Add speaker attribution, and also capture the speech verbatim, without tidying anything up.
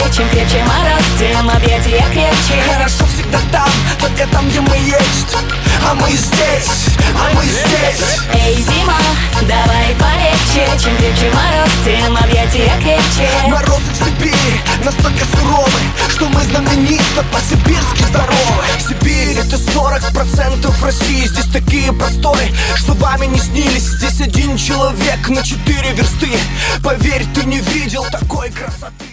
Speaker 1: Чем крепче мороз, тем объятия крепче.
Speaker 2: Хорошо всегда там, только там, где мы есть. А мы здесь, а мы здесь.
Speaker 1: Эй, зима, давай полегче. Чем крепче мороз, тем объятия крепче.
Speaker 2: Морозы в Сибири настолько суровы, что мы знаменито по-сибирски здоровы. Сибирь — это сорок процентов России. Здесь такие просторы, что вами не снились. Здесь один человек на четыре версты. Поверь, ты не видел такой красоты.